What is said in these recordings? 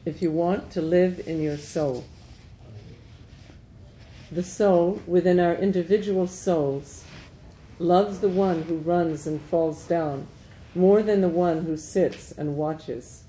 if you want to live in your soul. The soul, within our individual souls, loves the one who runs and falls down more than the one who sits and watches.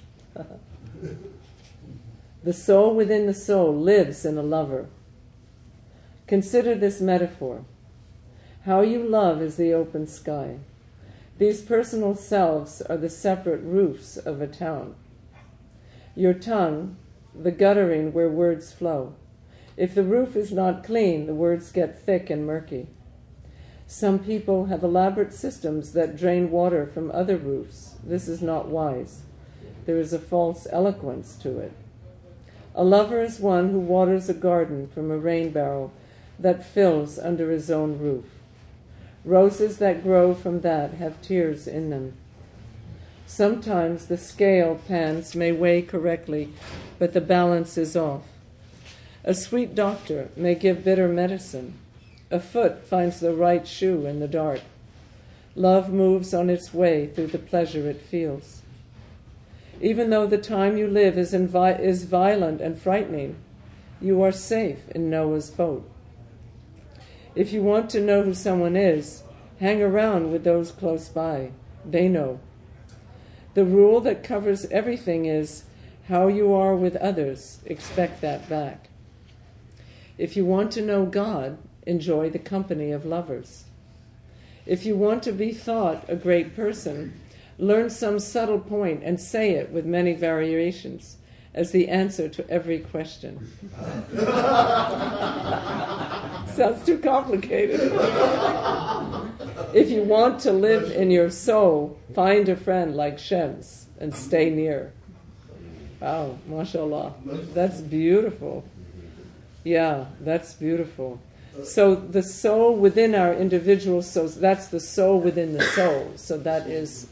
The soul within the soul lives in a lover. Consider this metaphor. How you love is the open sky. These personal selves are the separate roofs of a town. Your tongue, the guttering where words flow. If the roof is not clean, the words get thick and murky. Some people have elaborate systems that drain water from other roofs. This is not wise. There is a false eloquence to it. A lover is one who waters a garden from a rain barrel that fills under his own roof. Roses that grow from that have tears in them. Sometimes the scale pans may weigh correctly, but the balance is off. A sweet doctor may give bitter medicine. A foot finds the right shoe in the dark. Love moves on its way through the pleasure it feels. Even though the time you live is violent and frightening, you are safe in Noah's boat. If you want to know who someone is, hang around with those close by. They know. The rule that covers everything is how you are with others. Expect that back. If you want to know God, enjoy the company of lovers. If you want to be thought a great person, learn some subtle point and say it with many variations as the answer to every question. Sounds too complicated. If you want to live in your soul, find a friend like Shem's and stay near. Wow, mashallah. That's beautiful. Yeah, that's beautiful. So the soul within our individual souls, that's the soul within the soul. So that is,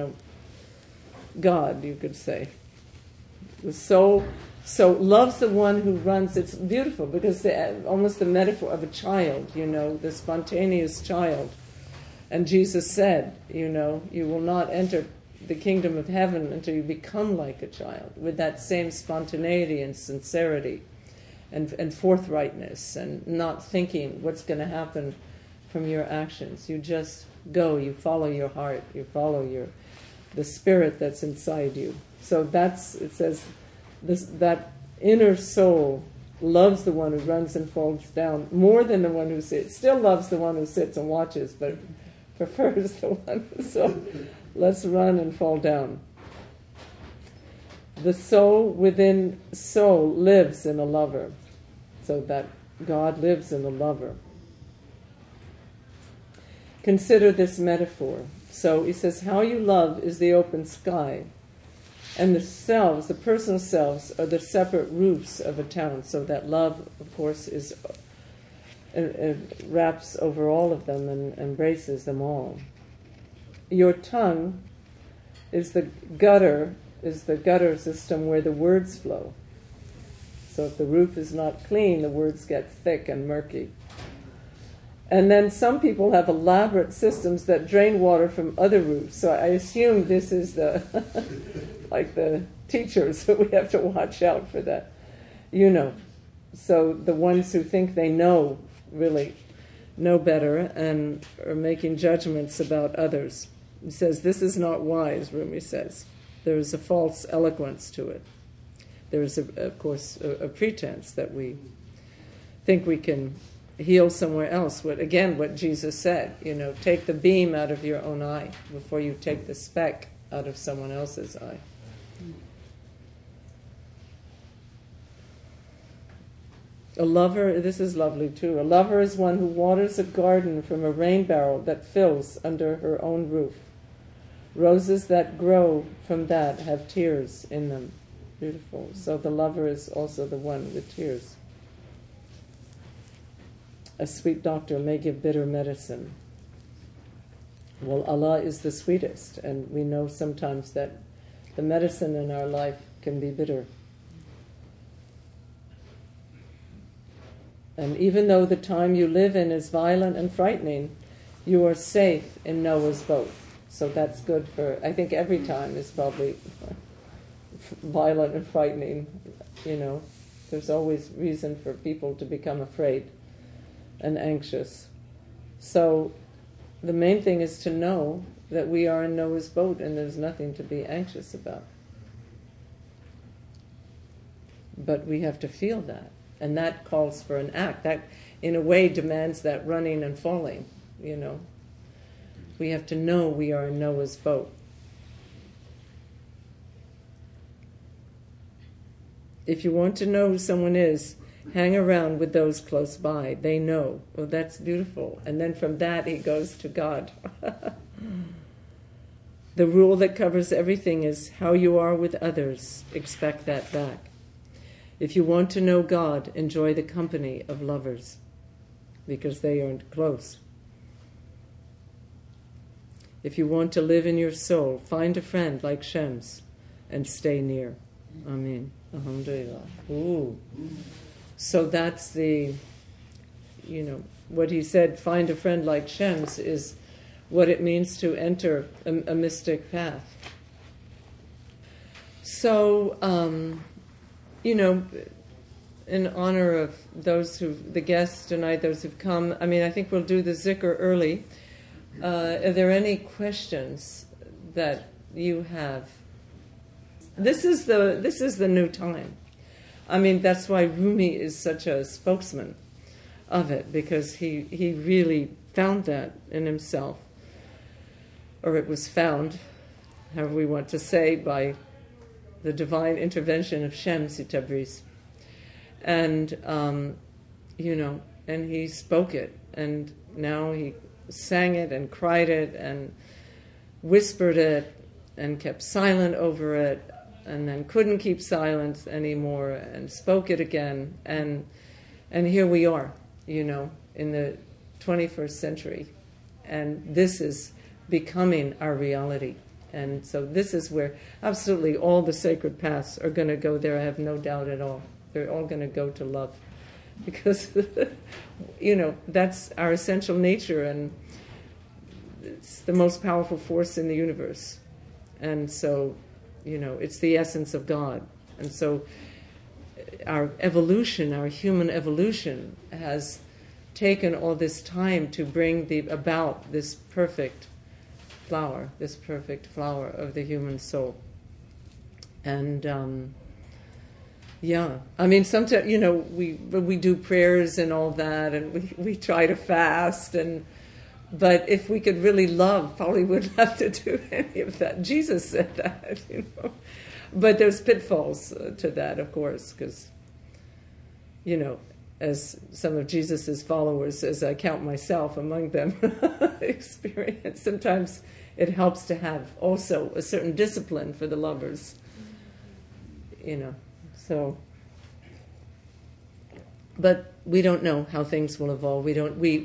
God, you could say. The soul loves the one who runs. It's beautiful because almost the metaphor of a child, the spontaneous child. And Jesus said, you will not enter the kingdom of heaven until you become like a child with that same spontaneity and sincerity and forthrightness and not thinking what's going to happen from your actions. You just go, you follow your heart, you follow the spirit that's inside you. So it says that inner soul loves the one who runs and falls down more than the one who sits. Still loves the one who sits and watches, but prefers the one who so let's run and fall down. The soul within soul lives in a lover, so that God lives in a lover. Consider this metaphor. So he says, how you love is the open sky, and the personal selves, are the separate roofs of a town. So that love, of course, wraps over all of them and embraces them all. Your tongue is the gutter system where the words flow. So if the roof is not clean, the words get thick and murky. And then some people have elaborate systems that drain water from other roofs. So I assume this is like the teachers, so we have to watch out for that. So the ones who think they really know better and are making judgments about others. He says, this is not wise, Rumi says. There is a false eloquence to it. There is, of course, a pretense that we think we can heal somewhere else. What Jesus said, take the beam out of your own eye before you take the speck out of someone else's eye. A lover, this is lovely too. A lover is one who waters a garden from a rain barrel that fills under her own roof. Roses that grow from that have tears in them. Beautiful. So the lover is also the one with tears. A sweet doctor may give bitter medicine. Well, Allah is the sweetest, and we know sometimes that the medicine in our life can be bitter. And even though the time you live in is violent and frightening, you are safe in Noah's boat. So that's good I think every time is probably violent and frightening. There's always reason for people to become afraid and anxious. So the main thing is to know that we are in Noah's boat and there's nothing to be anxious about. But we have to feel that. And that calls for an act. That, in a way, demands that running and falling, We have to know we are in Noah's boat. If you want to know who someone is, hang around with those close by. They know. Oh, that's beautiful. And then from that, he goes to God. The rule that covers everything is how you are with others. Expect that back. If you want to know God, enjoy the company of lovers, because they are close. If you want to live in your soul, find a friend like Shem's and stay near. Amen. Alhamdulillah. Ooh. So that's the, what he said, find a friend like Shem's, is what it means to enter a mystic path. So, in honor of the guests tonight, those who've come, I think we'll do the zikr early. Are there any questions that you have? This is the new time. That's why Rumi is such a spokesman of it, because he really found that in himself. Or it was found, however we want to say, by the divine intervention of Shams Tabriz. And, and he spoke it, and now he sang it and cried it and whispered it and kept silent over it, and then couldn't keep silence anymore and spoke it again. And here we are, in the 21st century. And this is becoming our reality. And so this is where absolutely all the sacred paths are going to go there, I have no doubt at all. They're all going to go to love. Because, that's our essential nature, and it's the most powerful force in the universe. And so, it's the essence of God. And so our evolution, our human evolution, has taken all this time to bring about this perfect flower of the human soul. And sometimes, we do prayers and all that, and we try to fast, but if we could really love, probably wouldn't have to do any of that. Jesus said that, But there's pitfalls to that, of course, because, as some of Jesus's followers, as I count myself among them, experience, sometimes it helps to have also a certain discipline for the lovers, so. But we don't know how things will evolve. We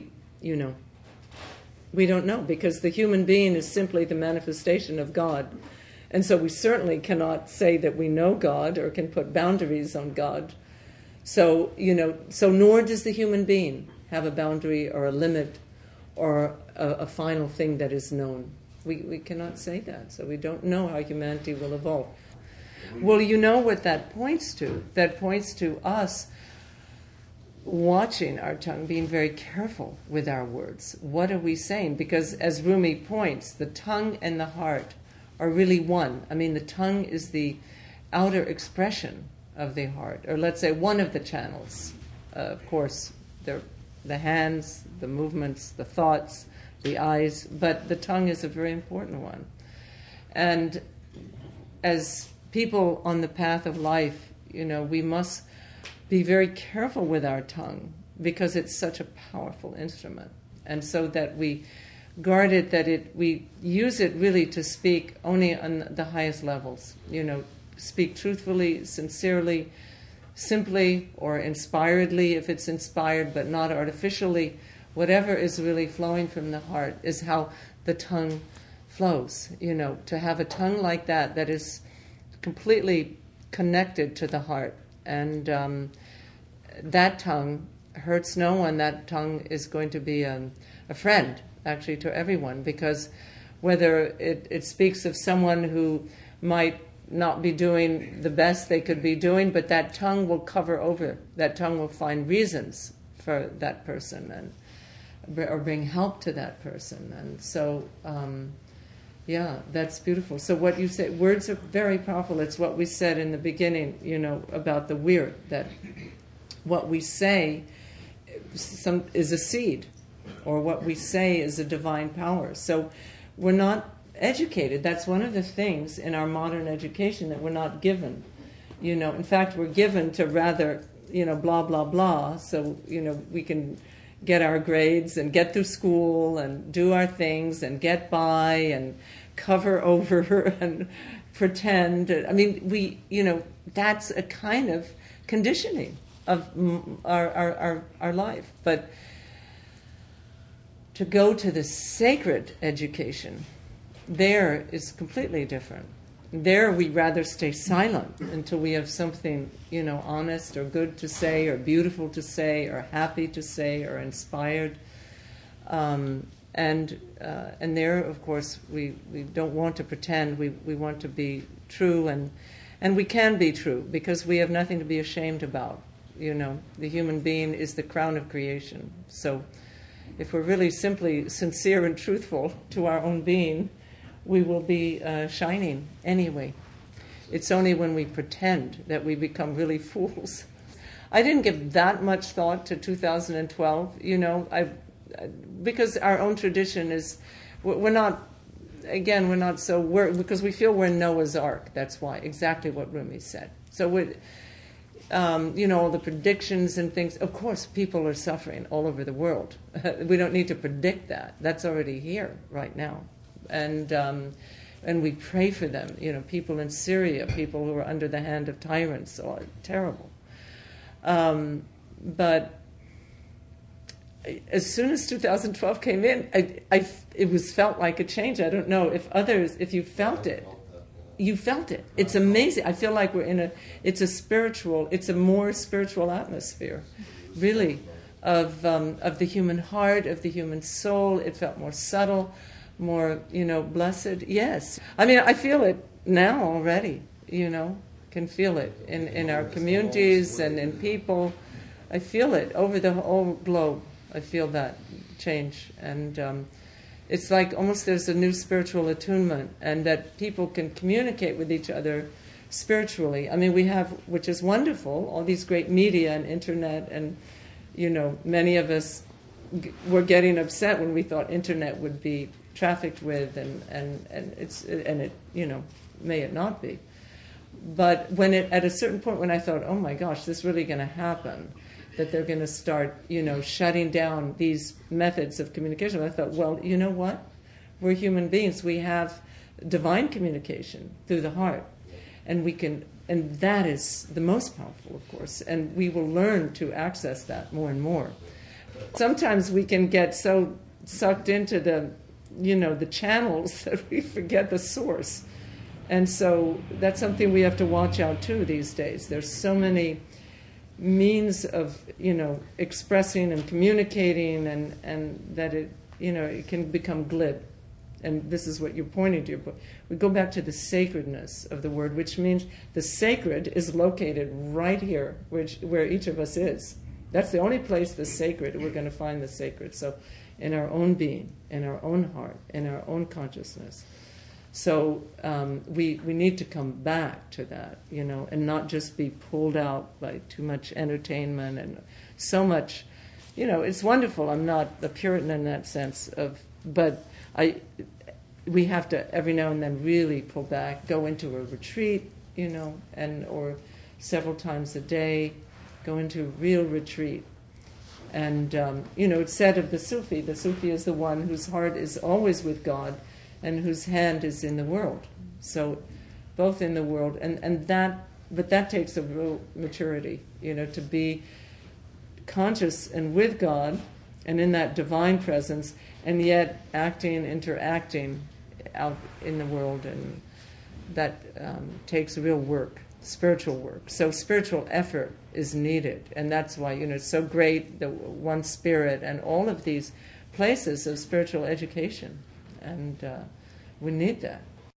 don't know, because the human being is simply the manifestation of God. And so we certainly cannot say that we know God or can put boundaries on God. So, nor does the human being have a boundary or a limit or a final thing that is known. We cannot say that. So we don't know how humanity will evolve. Well, you know what that points to? That points to us watching our tongue, being very careful with our words. What are we saying? Because as Rumi points, the tongue and the heart are really one. The tongue is the outer expression of the heart, or let's say one of the channels. Of course, the hands, the movements, the thoughts, the eyes, but the tongue is a very important one. And as people on the path of life, we must be very careful with our tongue, because it's such a powerful instrument. And so that we guard it, we use it really to speak only on the highest levels. Speak truthfully, sincerely, simply, or inspiredly if it's inspired, but not artificially. Whatever is really flowing from the heart is how the tongue flows. To have a tongue like that is completely connected to the heart. And that tongue hurts no one. That tongue is going to be a friend, actually, to everyone, because whether it speaks of someone who might not be doing the best they could be doing, but that tongue will cover over. That tongue will find reasons for that person or bring help to that person. And so, that's beautiful. So what you say, words are very powerful. It's what we said in the beginning, about the weird, that what we say is a seed, or what we say is a divine power. So we're not educated. That's one of the things in our modern education that we're not given. In fact, we're given to rather, blah, blah, blah, so, we can get our grades and get through school and do our things and get by and cover over and pretend. I mean, that's a kind of conditioning of our life. But to go to the sacred education, there is completely different. There we rather stay silent until we have something, honest or good to say, or beautiful to say, or happy to say, or inspired. And there, of course, we don't want to pretend. We want to be true, and we can be true because we have nothing to be ashamed about. The human being is the crown of creation. So if we're really simply sincere and truthful to our own being, we will be shining anyway. It's only when we pretend that we become really fools. I didn't give that much thought to 2012, because our own tradition is, we're not because we feel we're in Noah's Ark. That's why, exactly what Rumi said. So all the predictions and things, of course, people are suffering all over the world. We don't need to predict that. That's already here right now. And we pray for them, people in Syria, people who are under the hand of tyrants, are terrible. But as soon as 2012 came in, it felt like a change. I don't know if you felt it. You felt it. It's amazing. I feel like it's a more spiritual atmosphere, really, of the human heart, of the human soul. It felt more subtle, more, blessed. Yes. I mean, I feel it now already, can feel it in our communities and in people. I feel it over the whole globe. I feel that change. And it's like almost there's a new spiritual attunement, and that people can communicate with each other spiritually. I mean, we have, which is wonderful, all these great media and internet, and, many of us were getting upset when we thought internet would be trafficked with, and it may it not be. But at a certain point when I thought, oh my gosh, this is really going to happen, that they're going to start, shutting down these methods of communication, I thought, well, you know what? We're human beings. We have divine communication through the heart, and that is the most powerful, of course, and we will learn to access that more and more. Sometimes we can get so sucked into the channels that we forget the source. And so that's something we have to watch out too these days. There's so many means of, expressing and communicating, and that it can become glib. And this is what you're pointing to. But we go back to the sacredness of the word, which means the sacred is located right here, where each of us is. That's the only place the sacred, we're going to find the sacred. So in our own being, in our own heart, in our own consciousness. So we need to come back to that, and not just be pulled out by too much entertainment and so much, it's wonderful. I'm not a Puritan in that sense but we have to every now and then really pull back, go into a retreat, or several times a day, go into a real retreat. And, it's said of the Sufi is the one whose heart is always with God and whose hand is in the world. So both in the world, but that takes a real maturity, to be conscious and with God and in that divine presence, and yet interacting out in the world, and that takes real work, spiritual work. So spiritual effort is needed, and that's why, it's so great, the One Spirit and all of these places of spiritual education. And we need that.